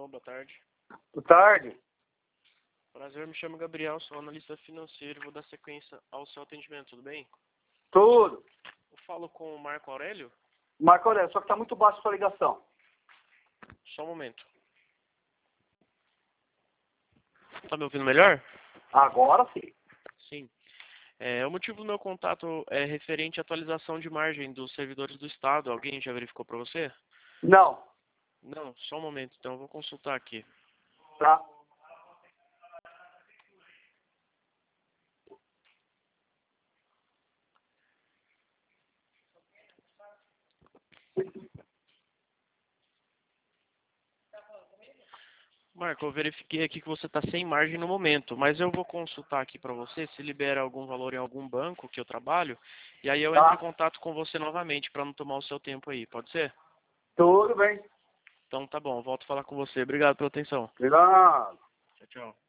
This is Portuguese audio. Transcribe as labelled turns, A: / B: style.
A: Alô, boa tarde.
B: Boa tarde.
A: Prazer, me chamo Gabriel, sou analista financeiro e vou dar sequência ao seu atendimento, tudo bem?
B: Tudo.
A: Eu falo com o Marco Aurélio?
B: Marco Aurélio, só que tá muito baixo a sua ligação.
A: Só um momento. Tá me ouvindo melhor?
B: Agora sim.
A: Sim. O motivo do meu contato é referente à atualização de margem dos servidores do Estado. Alguém já verificou para você?
B: Não.
A: Não, só um momento, então eu vou consultar aqui.
B: Tá.
A: Marco, eu verifiquei aqui que você está sem margem no momento, mas eu vou consultar aqui para você se libera algum valor em algum banco que eu trabalho, e aí eu entro em
B: Tá.
A: contato com você novamente para não tomar o seu tempo aí, pode ser?
B: Tudo bem.
A: Então tá bom, volto a falar com você. Obrigado pela atenção.
B: Obrigado.
A: Tchau, tchau.